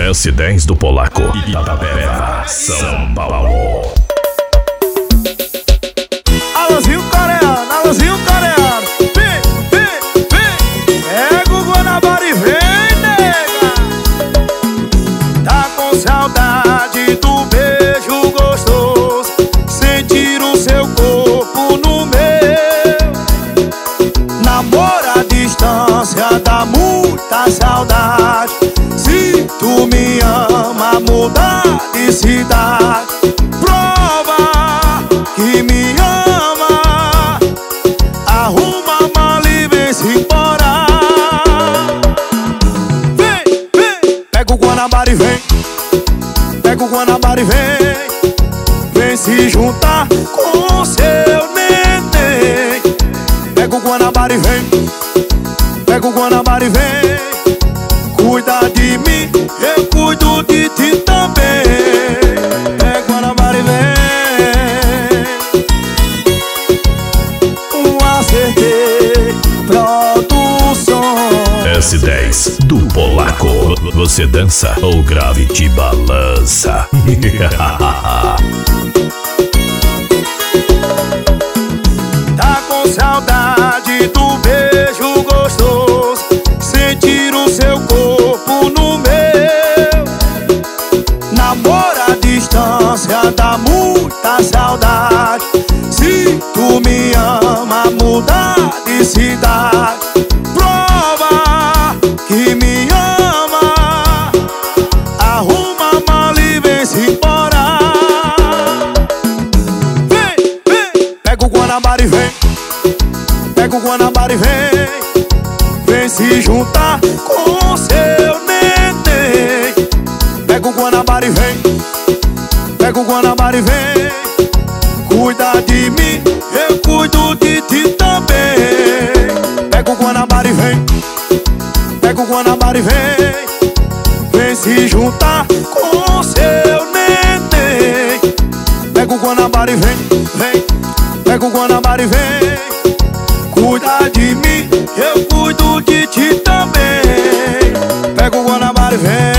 S10 do Polaco, Itapeva, São Paulo. Alôzinho coreano, alôzinho coreano. Vem. Pega o Guanabara e vem, nega. Tá com saudade do beijo gostoso, sentir o seu corpo no meu. Namoro à distância dá muita saudade. Se tu me ama, muda de cidade. Prova que me ama. Arruma a mala e vem-se embora. Vem. Pega o Guanabara e vem. Pega o Guanabara e vem. Vem se juntar com seu neném. Pega o Guanabara e vem. Pega o Guanabara e vem. Cuida de mim, eu cuido de ti também. Pega o Guanabara e vem. Acertei, produção. S10 do Polaco. Você dança ou grave te balança. Tá com saudade do beijo gostoso, sentir o seu corpo no meu. Namoro à distância dá muita saudade. Se tu me ama, muda de cidade. Prova que me ama. Arruma a mala e vem-se embora. Vem. Pega o Guanabara e vem. Pega o Guanabara e vem. Vem se juntar com seu neném. Pega o Guanabara e vem. Pega o Guanabara e vem. Cuida de mim, eu cuido de ti também. Pega o Guanabara e vem. Pega o Guanabara e vem. Vem se juntar com seu neném. Pega o Guanabara e vem. Pega o Guanabara e vem. Cuida de mim, eu cuido de ti também. Pega o Guanabara e vem.